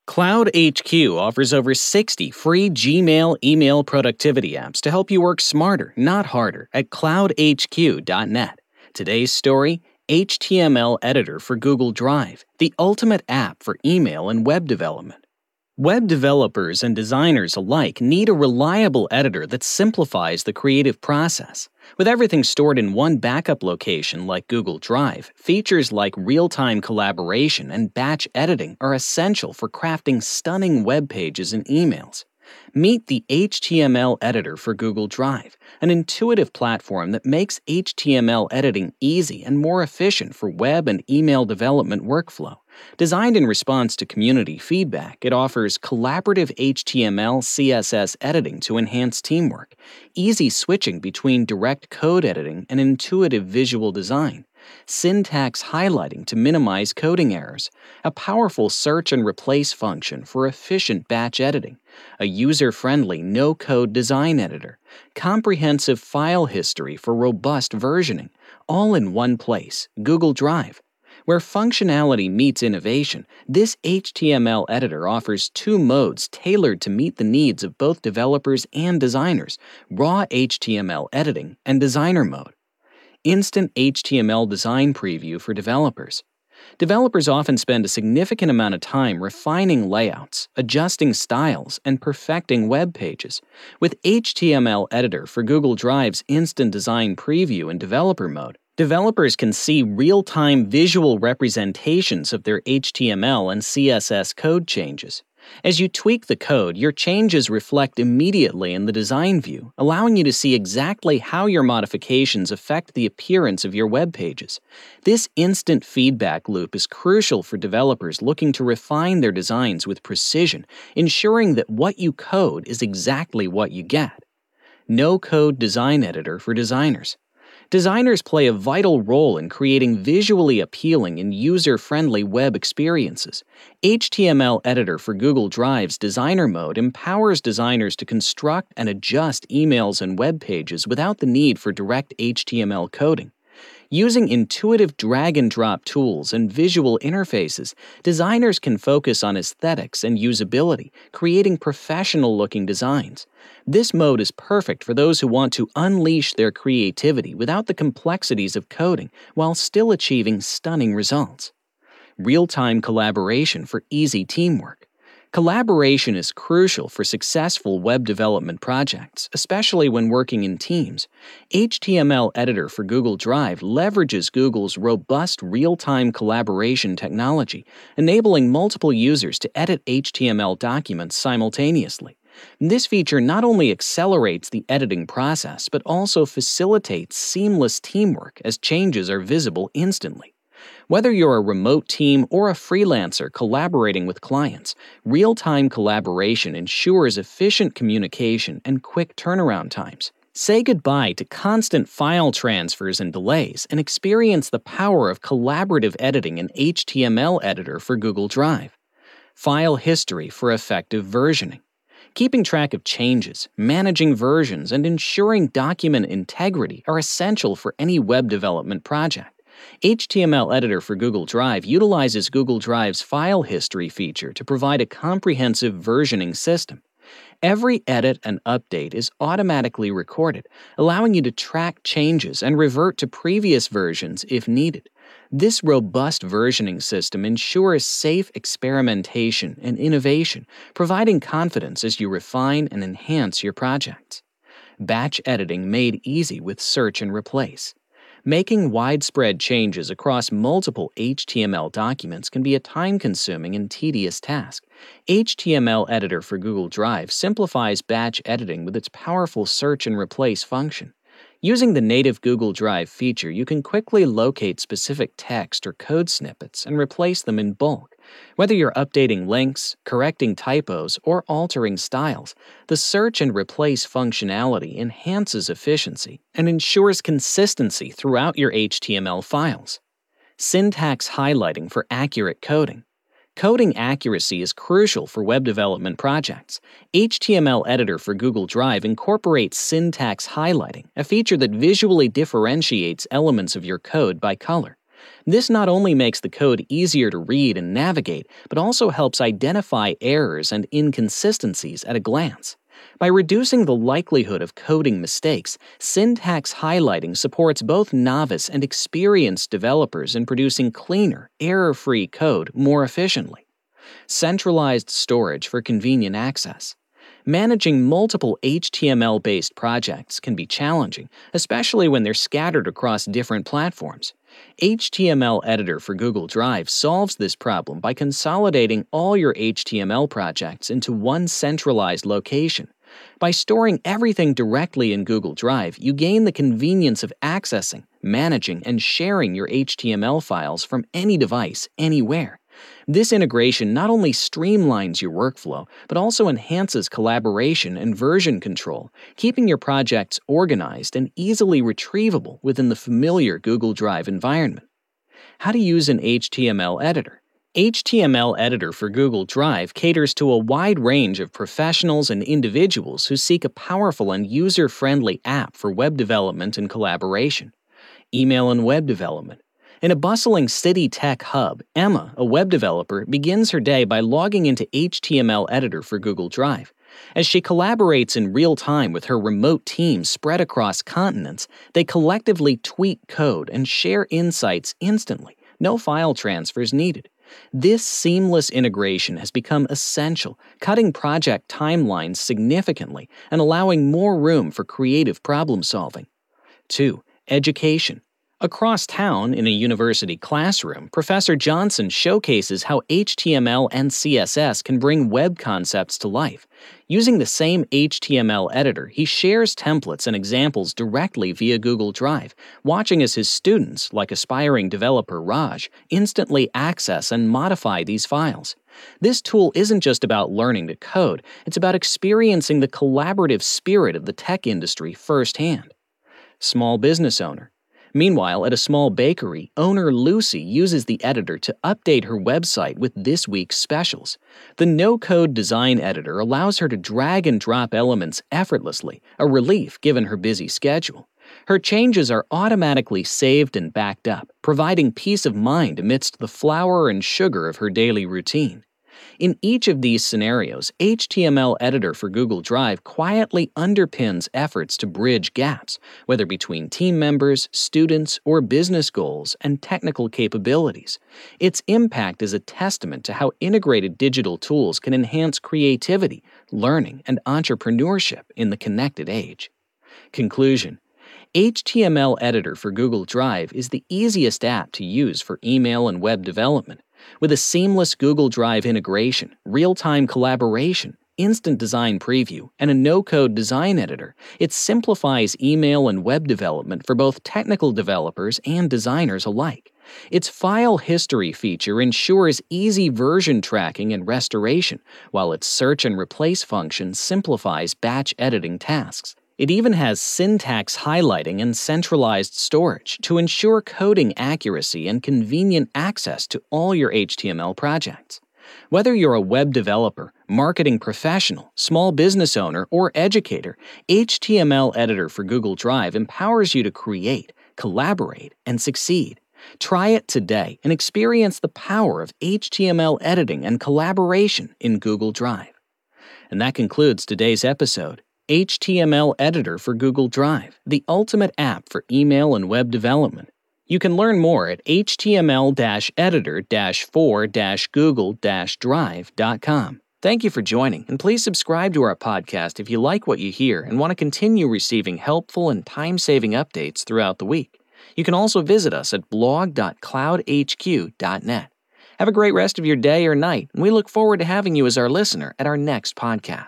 Cloud HQ offers over 60 free Gmail email productivity apps to help you work smarter, not harder, at cloudhq.net. Today's story: HTML Editor for Google Drive, the ultimate app for email and web development. Web developers and designers alike need a reliable editor that simplifies the creative process. With everything stored in one backup location like Google Drive, features like real-time collaboration and batch editing are essential for crafting stunning web pages and emails. Meet the HTML Editor for Google Drive, an intuitive platform that makes HTML editing easy and more efficient for web and email development workflow. Designed in response to community feedback, it offers collaborative HTML CSS editing to enhance teamwork, easy switching between direct code editing and intuitive visual design, syntax highlighting to minimize coding errors, a powerful search and replace function for efficient batch editing, a user-friendly no-code design editor, comprehensive file history for robust versioning, all in one place, Google Drive. Where functionality meets innovation, this HTML editor offers two modes tailored to meet the needs of both developers and designers: raw HTML editing and designer mode. Instant HTML design preview for developers. Developers often spend a significant amount of time refining layouts, adjusting styles, and perfecting web pages. With HTML Editor for Google Drive's Instant Design Preview in Developer Mode, developers can see real-time visual representations of their HTML and CSS code changes. As you tweak the code, your changes reflect immediately in the design view, allowing you to see exactly how your modifications affect the appearance of your web pages. This instant feedback loop is crucial for developers looking to refine their designs with precision, ensuring that what you code is exactly what you get. No-code design editor for designers. Designers play a vital role in creating visually appealing and user-friendly web experiences. HTML Editor for Google Drive's Designer Mode empowers designers to construct and adjust emails and web pages without the need for direct HTML coding. Using intuitive drag-and-drop tools and visual interfaces, designers can focus on aesthetics and usability, creating professional-looking designs. This mode is perfect for those who want to unleash their creativity without the complexities of coding while still achieving stunning results. Real-time collaboration for easy teamwork. Collaboration is crucial for successful web development projects, especially when working in teams. HTML Editor for Google Drive leverages Google's robust real-time collaboration technology, enabling multiple users to edit HTML documents simultaneously. This feature not only accelerates the editing process, but also facilitates seamless teamwork as changes are visible instantly. Whether you're a remote team or a freelancer collaborating with clients, real-time collaboration ensures efficient communication and quick turnaround times. Say goodbye to constant file transfers and delays and experience the power of collaborative editing in HTML Editor for Google Drive. File history for effective versioning. Keeping track of changes, managing versions, and ensuring document integrity are essential for any web development project. HTML Editor for Google Drive utilizes Google Drive's file history feature to provide a comprehensive versioning system. Every edit and update is automatically recorded, allowing you to track changes and revert to previous versions if needed. This robust versioning system ensures safe experimentation and innovation, providing confidence as you refine and enhance your projects. Batch editing made easy with search and replace. Making widespread changes across multiple HTML documents can be a time-consuming and tedious task. HTML Editor for Google Drive simplifies batch editing with its powerful search and replace function. Using the native Google Drive feature, you can quickly locate specific text or code snippets and replace them in bulk. Whether you're updating links, correcting typos, or altering styles, the search and replace functionality enhances efficiency and ensures consistency throughout your HTML files. Syntax highlighting for accurate coding. Coding accuracy is crucial for web development projects. HTML Editor for Google Drive incorporates syntax highlighting, a feature that visually differentiates elements of your code by color. This not only makes the code easier to read and navigate, but also helps identify errors and inconsistencies at a glance. By reducing the likelihood of coding mistakes, syntax highlighting supports both novice and experienced developers in producing cleaner, error-free code more efficiently. Centralized storage for convenient access. Managing multiple HTML-based projects can be challenging, especially when they're scattered across different platforms. HTML Editor for Google Drive solves this problem by consolidating all your HTML projects into one centralized location. By storing everything directly in Google Drive, you gain the convenience of accessing, managing, and sharing your HTML files from any device, anywhere. This integration not only streamlines your workflow, but also enhances collaboration and version control, keeping your projects organized and easily retrievable within the familiar Google Drive environment. How to use an HTML editor. HTML Editor for Google Drive caters to a wide range of professionals and individuals who seek a powerful and user-friendly app for web development and collaboration. Email and web development. In a bustling city tech hub, Emma, a web developer, begins her day by logging into HTML Editor for Google Drive. As she collaborates in real time with her remote team spread across continents, they collectively tweak code and share insights instantly, no file transfers needed. This seamless integration has become essential, cutting project timelines significantly and allowing more room for creative problem solving. 2. Education. Across town, in a university classroom, Professor Johnson showcases how HTML and CSS can bring web concepts to life. Using the same HTML editor, he shares templates and examples directly via Google Drive, watching as his students, like aspiring developer Raj, instantly access and modify these files. This tool isn't just about learning to code, it's about experiencing the collaborative spirit of the tech industry firsthand. Small business owner. Meanwhile, at a small bakery, owner Lucy uses the editor to update her website with this week's specials. The no-code design editor allows her to drag and drop elements effortlessly, a relief given her busy schedule. Her changes are automatically saved and backed up, providing peace of mind amidst the flour and sugar of her daily routine. In each of these scenarios, HTML Editor for Google Drive quietly underpins efforts to bridge gaps, whether between team members, students, or business goals and technical capabilities. Its impact is a testament to how integrated digital tools can enhance creativity, learning, and entrepreneurship in the connected age. Conclusion. HTML Editor for Google Drive is the easiest app to use for email and web development. With a seamless Google Drive integration, real-time collaboration, instant design preview, and a no-code design editor, it simplifies email and web development for both technical developers and designers alike. Its file history feature ensures easy version tracking and restoration, while its search and replace function simplifies batch editing tasks. It even has syntax highlighting and centralized storage to ensure coding accuracy and convenient access to all your HTML projects. Whether you're a web developer, marketing professional, small business owner, or educator, HTML Editor for Google Drive empowers you to create, collaborate, and succeed. Try it today and experience the power of HTML editing and collaboration in Google Drive. And that concludes today's episode. HTML Editor for Google Drive, the ultimate app for email and web development. You can learn more at html-editor-for-google-drive.com. Thank you for joining, and please subscribe to our podcast if you like what you hear and want to continue receiving helpful and time-saving updates throughout the week. You can also visit us at blog.cloudhq.net. Have a great rest of your day or night, and we look forward to having you as our listener at our next podcast.